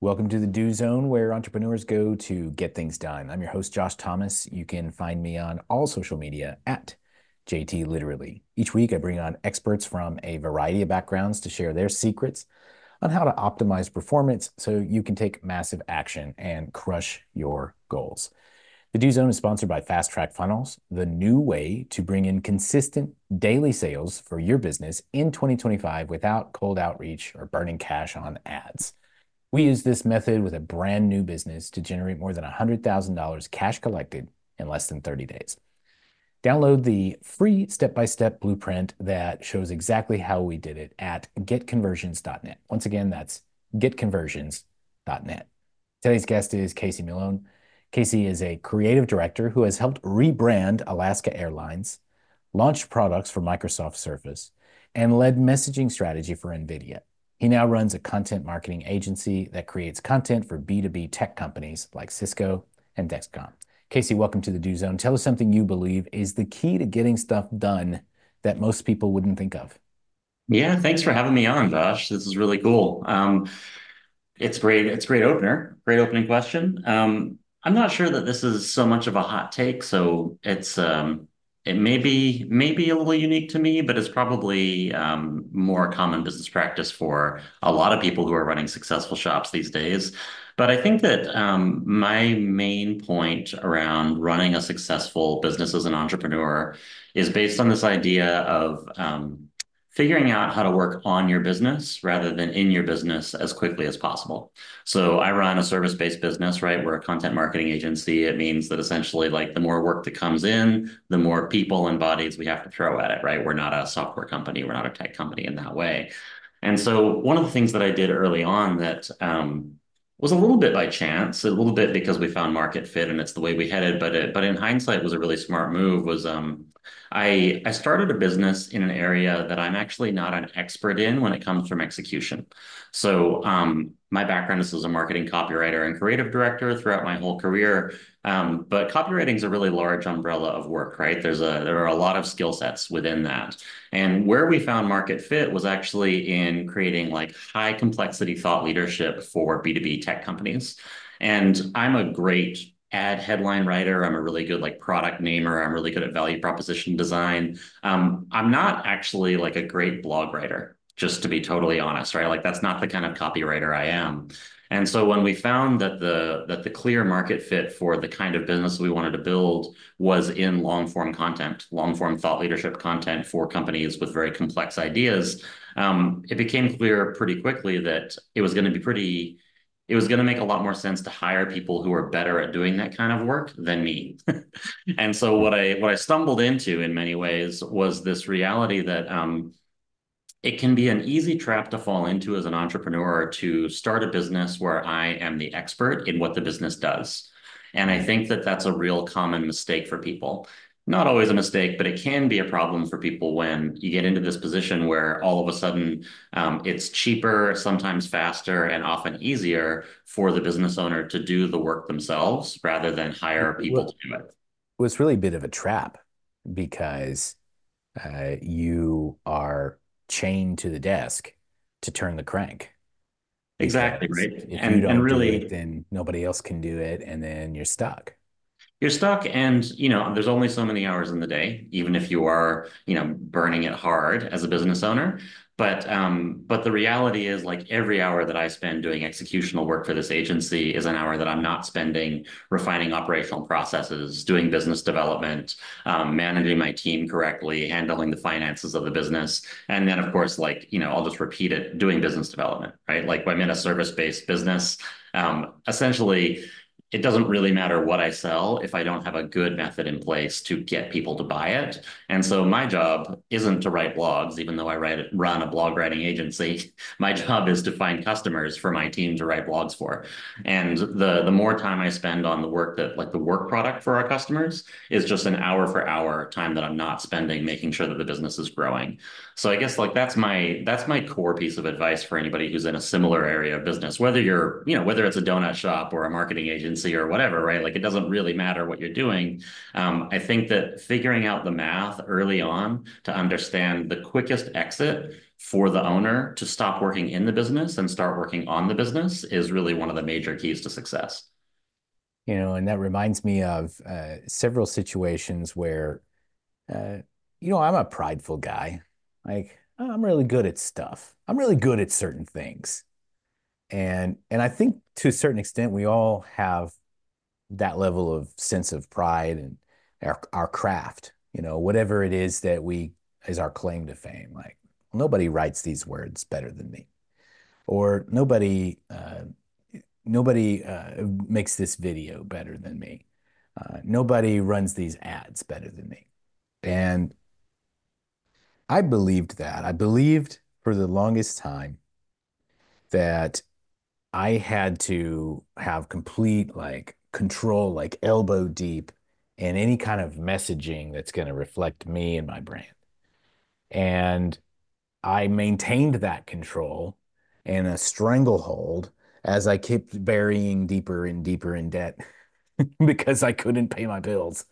Welcome to the Do Zone, where entrepreneurs go to get things done. I'm your host, Josh Thomas. You can find me on all social media at JT Literally. Each week, I bring on experts from a variety of backgrounds to share their secrets on how to optimize performance so you can take massive action and crush your goals. The Do Zone is sponsored by Fast Track Funnels, the new way to bring in consistent daily sales for your business in 2025 without cold outreach or burning cash on ads. We use this method with a brand new business to generate more than $100,000 cash collected in less than 30 days. Download the free step-by-step blueprint that shows exactly how we did it at getconversions.net. Once again, that's getconversions.net. Today's guest is Casey Malone. Casey is a creative director who has helped rebrand Alaska Airlines, launched products for Microsoft Surface, and led messaging strategy for NVIDIA. He now runs a content marketing agency that creates content for B2B tech companies like Cisco and Dexcom. Casey, welcome to the Do Zone. Tell us something you believe is the key to getting stuff done that most people wouldn't think of. Yeah, thanks for having me on, Josh. This is really cool. It's great. It's a great opener. Great opening question. I'm not sure that this is so much of a hot take, so it may be a little unique to me, but it's probably more common business practice for a lot of people who are running successful shops these days. But I think that my main point around running a successful business as an entrepreneur is based on this idea of figuring out how to work on your business rather than in your business as quickly as possible. So I run a service-based business, right? We're a content marketing agency. It means that essentially like the more work that comes in, the more people and bodies we have to throw at it, right? We're not a software company. We're not a tech company in that way. And so one of the things that I did early on that was a little bit by chance, a little bit because we found market fit and it's the way we headed, but in hindsight was a really smart move was I started a business in an area that I'm actually not an expert in when it comes from execution. So my background is as a marketing copywriter and creative director throughout my whole career. But copywriting is a really large umbrella of work, right? There are a lot of skill sets within that. And where we found market fit was actually in creating like high complexity thought leadership for B2B tech companies. And I'm a great ad headline writer. I'm a really good like product namer. I'm really good at value proposition design. I'm not actually like a great blog writer, just to be totally honest, right? Like that's not the kind of copywriter I am. And so when we found that the clear market fit for the kind of business we wanted to build was in long form content, long form thought leadership content for companies with very complex ideas, it became clear pretty quickly that it was going to make a lot more sense to hire people who are better at doing that kind of work than me. And so what I stumbled into in many ways was this reality that it can be an easy trap to fall into as an entrepreneur to start a business where I am the expert in what the business does. And I think that that's a real common mistake for people. Not always a mistake, but it can be a problem for people when you get into this position where all of a sudden it's cheaper, sometimes faster, and often easier for the business owner to do the work themselves rather than hire people Well, to do it. it's really a bit of a trap because you are chained to the desk to turn the crank. Exactly, Because right. if you And don't do it, really then nobody else can do it, and then you're stuck. you're stuck and there's only so many hours in the day, even if you are burning it hard as a business owner. But the reality is like every hour that I spend doing executional work for this agency is an hour that I'm not spending refining operational processes, doing business development, managing my team correctly, handling the finances of the business. And then of course, like, I'll just repeat it, doing business development, right? Like I'm in a service-based business. Essentially, it doesn't really matter what I sell if I don't have a good method in place to get people to buy it. And so my job isn't to write blogs, even though run a blog writing agency. My job is to find customers for my team to write blogs for. And the more time I spend on the work that like the work product for our customers is just an hour for hour time that I'm not spending making sure that the business is growing. So I guess like that's my core piece of advice for anybody who's in a similar area of business, whether it's a donut shop or a marketing agency or whatever, right? Like it doesn't really matter what you're doing. I think that figuring out the math early on to understand the quickest exit for the owner to stop working in the business and start working on the business is really one of the major keys to success. And that reminds me of several situations where, uh, I'm a prideful guy. Like, I'm really good at stuff. I'm really good at certain things. And I think to a certain extent, we all have that level of sense of pride and our craft, whatever it is that we is our claim to fame. Like, nobody writes these words better than me, or nobody makes this video better than me. Nobody runs these ads better than me. And I believed that. I believed for the longest time that I had to have complete like control, like elbow deep in any kind of messaging that's going to reflect me and my brand. And I maintained that control in a stranglehold as I kept burying deeper and deeper in debt because I couldn't pay my bills.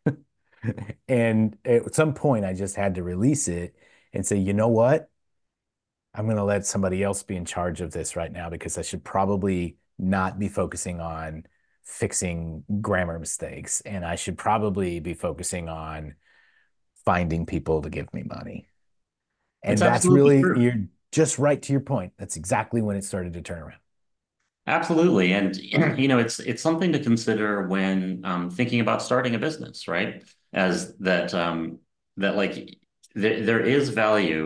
And at some point, I just had to release it and say, you know what? I'm going to let somebody else be in charge of this right now because I should probably not be focusing on fixing grammar mistakes. And I should probably be focusing on finding people to give me money. It's And that's absolutely really, true. you're just right to your point. That's exactly when it started to turn around. Absolutely. And it's something to consider when thinking about starting a business, right? As that that like there is value.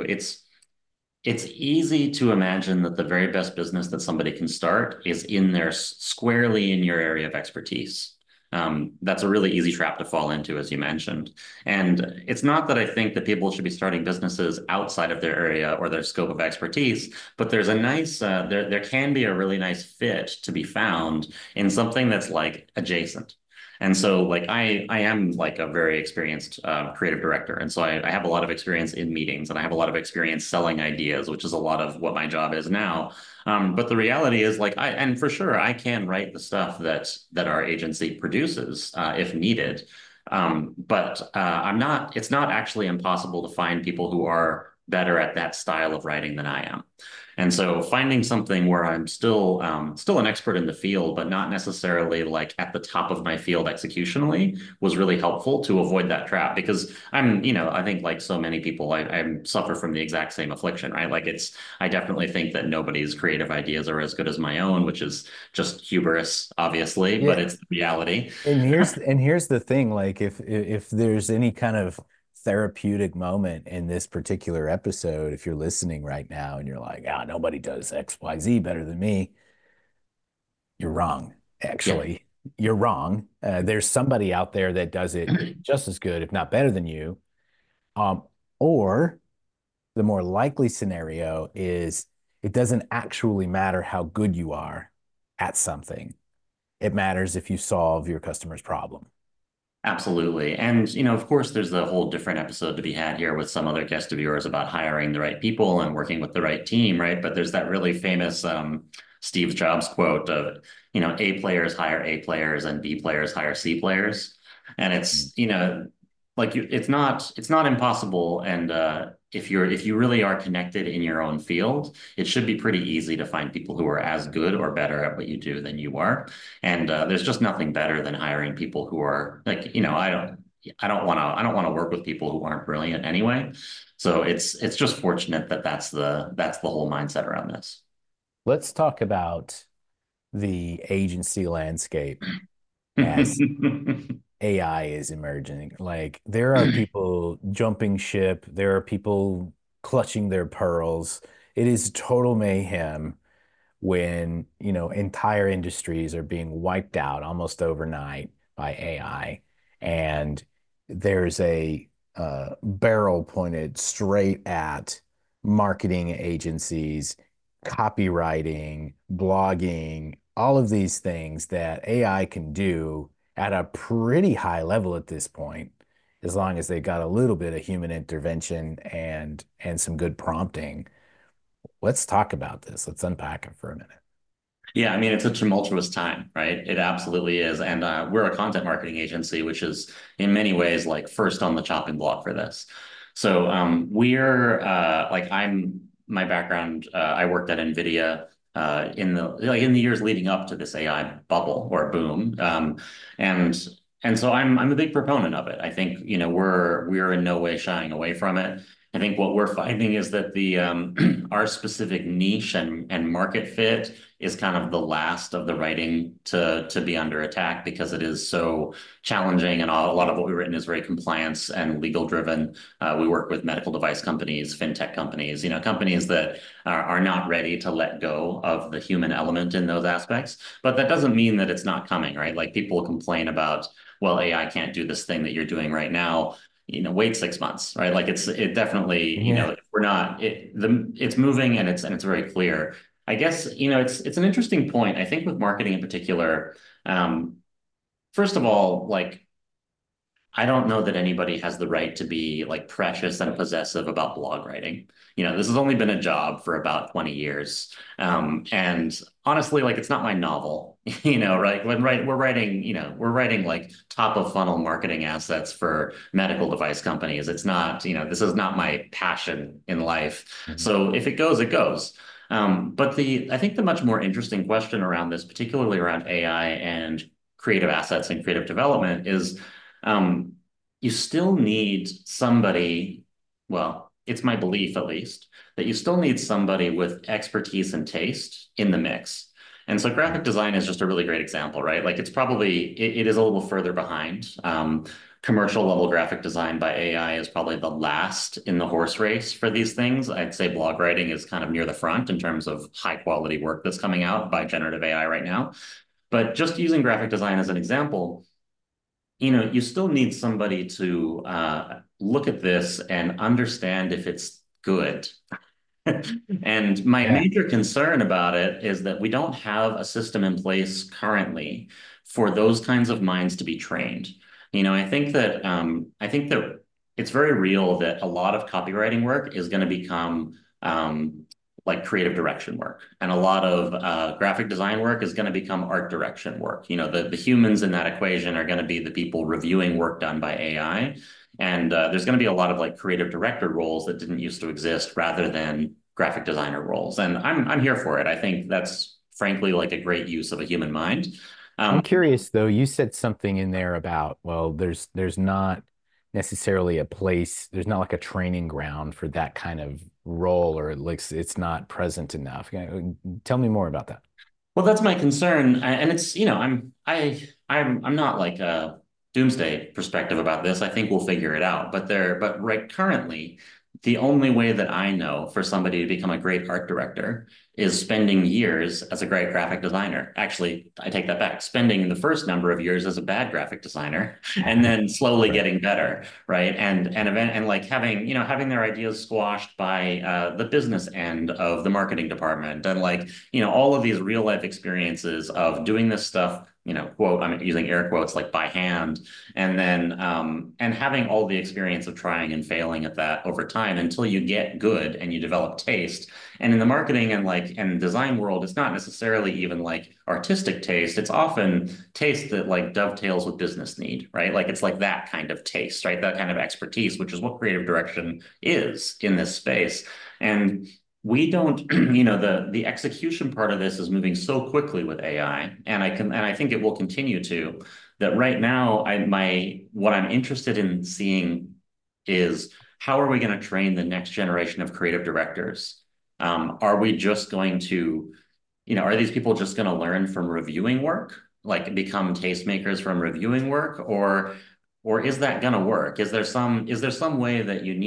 It's easy to imagine that the very best business that somebody can start is in there squarely in your area of expertise. That's a really easy trap to fall into, as you mentioned. And it's not that I think that people should be starting businesses outside of their area or their scope of expertise, but there's a nice, there can be a really nice fit to be found in something that's like adjacent. And so like I am like a very experienced creative director. And so I have a lot of experience in meetings and I have a lot of experience selling ideas, which is a lot of what my job is now. But the reality is like and for sure I can write the stuff that our agency produces if needed. But it's not actually impossible to find people who are better at that style of writing than I am. And so finding something where I'm still an expert in the field, but not necessarily like at the top of my field executionally was really helpful to avoid that trap because I think like so many people, I suffer from the exact same affliction, right? Like I definitely think that nobody's creative ideas are as good as my own, which is just hubris, obviously, but Yeah. it's the reality. And here's the thing, like if there's any kind of therapeutic moment in this particular episode, if you're listening right now and you're like, ah, nobody does XYZ better than me, you're wrong. Yeah. Actually, you're wrong. There's somebody out there that does it just as good, if not better than you. Um, or the more likely scenario is it doesn't actually matter how good you are at something. It matters if you solve your customer's problem. Absolutely. And, of course, there's the whole different episode to be had here with some other guest viewers about hiring the right people and working with the right team, right? But there's that really famous Steve Jobs quote of, A players hire A players and B players hire C players. And it's, like it's not impossible. And if you really are connected in your own field, it should be pretty easy to find people who are as good or better at what you do than you are. And there's just nothing better than hiring people who are like, I don't want to work with people who aren't brilliant anyway. So it's just fortunate that that's the whole mindset around this. Let's talk about the agency landscape as AI is emerging. Like there are people jumping ship, there are people clutching their pearls. It is total mayhem when, entire industries are being wiped out almost overnight by AI. And there's a barrel pointed straight at marketing agencies, copywriting, blogging, all of these things that AI can do at a pretty high level at this point, as long as they got a little bit of human intervention and some good prompting. Let's talk about this. Let's unpack it for a minute. Yeah, I mean, it's a tumultuous time, right? It absolutely is. And we're a content marketing agency, which is in many ways like first on the chopping block for this. So we're like my background, I worked at NVIDIA in the years leading up to this AI bubble or boom. And and so I'm a big proponent of it. I think, we're in no way shying away from it. I think what we're finding is that the our specific niche and market fit is kind of the last of the writing to be under attack because it is so challenging, and a lot of what we've written is very compliance and legal driven. We work with medical device companies, fintech companies, companies that are not ready to let go of the human element in those aspects. But that doesn't mean that it's not coming, right? Like people complain about, well, AI can't do this thing that you're doing right now. Wait 6 months, right? Like it definitely, Yeah. we're not it's moving, and it's very clear. I guess, it's an interesting point. I think with marketing in particular, um, first of all, like I don't know that anybody has the right to be like precious and possessive about blog writing. This has only been a job for about 20 years. And honestly, like it's not my novel, right? We're writing like top of funnel marketing assets for medical device companies. It's not, this is not my passion in life. Mhm. So if it goes, it goes. But I think the much more interesting question around this, particularly around AI and creative assets and creative development, is um, you still need somebody, well, it's my belief at least, that you still need somebody with expertise and taste in the mix. And so graphic design is just a really great example, right? Like it is a little further behind. Commercial level graphic design by AI is probably the last in the horse race for these things. I'd say blog writing is kind of near the front in terms of high quality work that's coming out by generative AI right now. But just using graphic design as an example, you still need somebody to look at this and understand if it's good. And my Yeah. major concern about it is that we don't have a system in place currently for those kinds of minds to be trained. I think that it's very real that a lot of copywriting work is going to become like creative direction work, and a lot of graphic design work is going to become art direction work. The humans in that equation are going to be the people reviewing work done by AI. And there's going to be a lot of like creative director roles that didn't used to exist rather than graphic designer roles. And I'm here for it. I think that's frankly like a great use of a human mind. I'm Um, curious though, you said something in there about, well, there's not necessarily a place, there's not like a training ground for that kind of role, or like it's not present enough. Tell me more about that. well, that's my concern, and it's I'm not like a doomsday perspective about this. I think we'll figure it out. But right currently, the only way that I know for somebody to become a great art director is spending years as a great graphic designer. Actually, I take that back. Spending the first number of years as a bad graphic designer, and then slowly Right. getting better, right? And like having their ideas squashed by the business end of the marketing department, and like all of these real life experiences of doing this stuff, quote, I'm using air quotes, like by hand, and then and having all the experience of trying and failing at that over time until you get good and you develop taste. And in the marketing and design world, it's not necessarily even like artistic taste. It's often taste that like dovetails with business need, right? Like it's like that kind of taste, right? That kind of expertise, which is what creative direction is in this space. And we don't, the execution part of this is moving so quickly with AI, and I think it will continue to, that right now what I'm interested in seeing is how are we going to train the next generation of creative directors? Are we just going to, are these people just going to learn from reviewing work, like become tastemakers from reviewing work, or is that going to work? Is there some way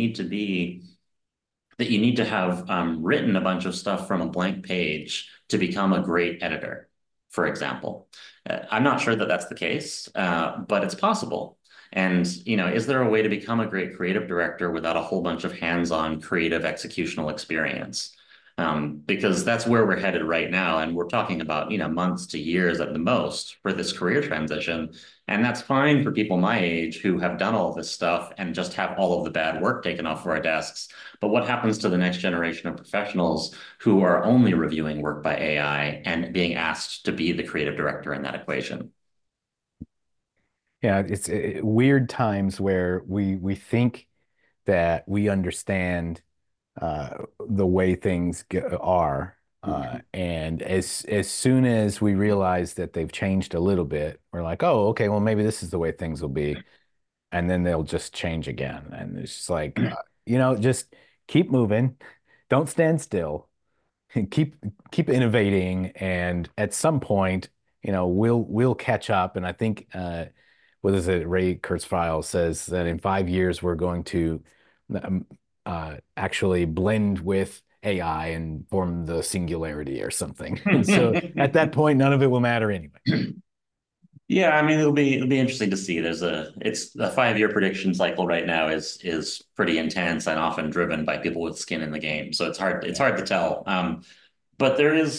that you need to have written a bunch of stuff from a blank page to become a great editor, for example? I'm not sure that that's the case, but it's possible. And, is there a way to become a great creative director without a whole bunch of hands-on creative executional experience? Because that's where we're headed right now. And we're talking about, months to years at the most for this career transition. And that's fine for people my age who have done all this stuff and just have all of the bad work taken off of our desks. But what happens to the next generation of professionals who are only reviewing work by AI and being asked to be the creative director in that equation? Yeah, it's weird times where we think that we understand the way things are. And as soon as we realize that they've changed a little bit, we're like, oh, okay, well, maybe this is the way things will be. And then they'll just change again. And it's just like, just keep moving. Don't stand still. Keep keep innovating. And at some point, we'll catch up. And I think what is it? Ray Kurzweil says that in 5 years we're going to um, actually blend with AI and form the singularity or something. And so at that point, none of it will matter anyway. Yeah, I mean it'll be interesting to see. It's the 5 year prediction cycle right now is pretty intense and often driven by people with skin in the game. So it's Yeah. hard to tell. But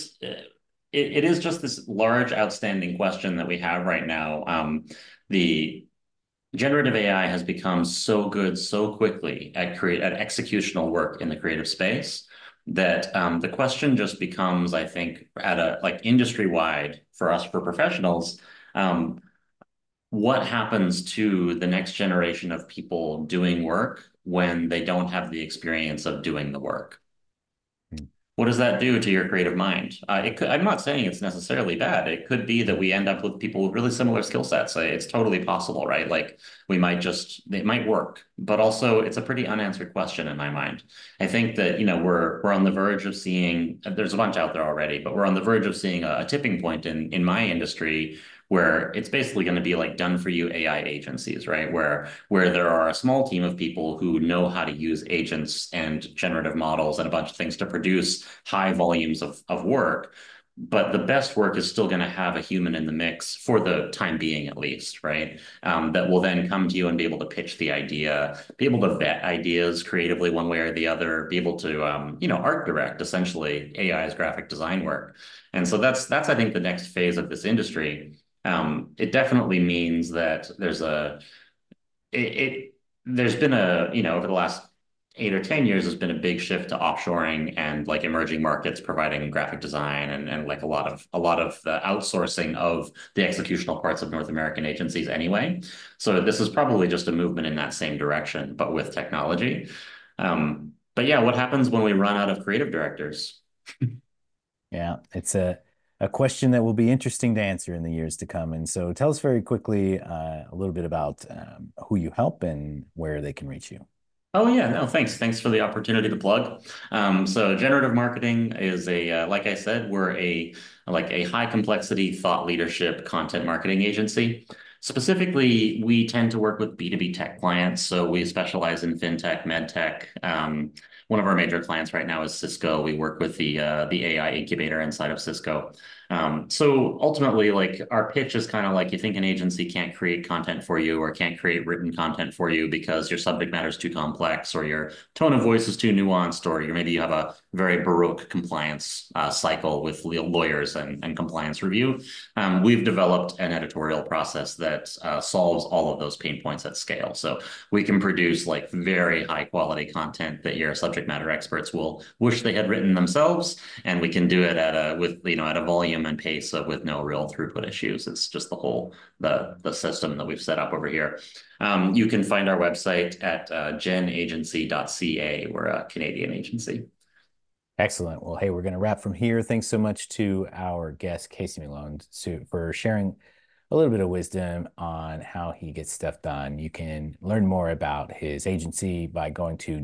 it is just this large outstanding question that we have right now. The generative AI has become so good so quickly at executional work in the creative space that the question just becomes, I think, at a like industry wide for us for professionals. Um, what happens to the next generation of people doing work when they don't have the experience of doing the work? What does that do to your creative mind? I'm not saying it's necessarily bad. It could be that we end up with people with really similar skill sets. It's totally possible, right? Like it might work, but also it's a pretty unanswered question in my mind. I think that, we're on the verge of seeing, there's a bunch out there already, but we're on the verge of seeing a tipping point in my industry where it's basically going to be like done for you AI agencies, right? Where there are a small team of people who know how to use agents and generative models and a bunch of things to produce high volumes of work. But the best work is still going to have a human in the mix for the time being, at least, right? That will then come to you and be able to pitch the idea, be able to vet ideas creatively one way or the other, be able to, art direct essentially AI's graphic design work. And so that's I think the next phase of this industry. It definitely means that there's been over the last 8 or 10 years, there's been a big shift to offshoring and like emerging markets providing graphic design and like a lot of the outsourcing of the executional parts of North American agencies anyway. So this is probably just a movement in that same direction, but with technology. But yeah, what happens when we run out of creative directors? Yeah, it's a question that will be interesting to answer in the years to come. And so tell us very quickly a little bit about who you help and where they can reach you. Oh yeah, no, thanks. Thanks for the opportunity to plug. So generative marketing is like I said, we're a high complexity thought leadership content marketing agency. Specifically, we tend to work with B2B tech clients. So we specialize in fintech, medtech. One of our major clients right now is Cisco. We work with the AI incubator inside of Cisco. So ultimately, like our pitch is kind of like you think an agency can't create content for you or can't create written content for you because your subject matter is too complex or your tone of voice is too nuanced or maybe you have a very baroque compliance cycle with lawyers and compliance review. We've developed an editorial process that solves all of those pain points at scale. So we can produce like very high quality content that your subject matter experts will wish they had written themselves, and we can do it at a volume and pace with no real throughput issues. It's just the system that we've set up over here. You can find our website at genagency.ca. We're a Canadian agency. Excellent. Well, hey, we're going to wrap from here. Thanks so much to our guest, Casey Malone, for sharing a little bit of wisdom on how he gets stuff done. You can learn more about his agency by going to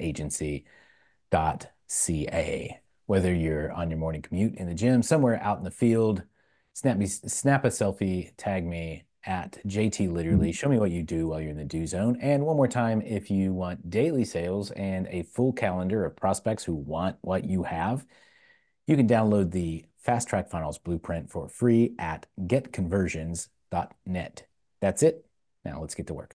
genagency.ca. Whether you're on your morning commute in the gym, somewhere out in the field, snap a selfie, tag me at JT Literally. Show me what you do while you're in the do zone. And one more time, if you want daily sales and a full calendar of prospects who want what you have, you can download the Fast Track Funnels blueprint for free at getconversions.net. That's it. Now let's get to work.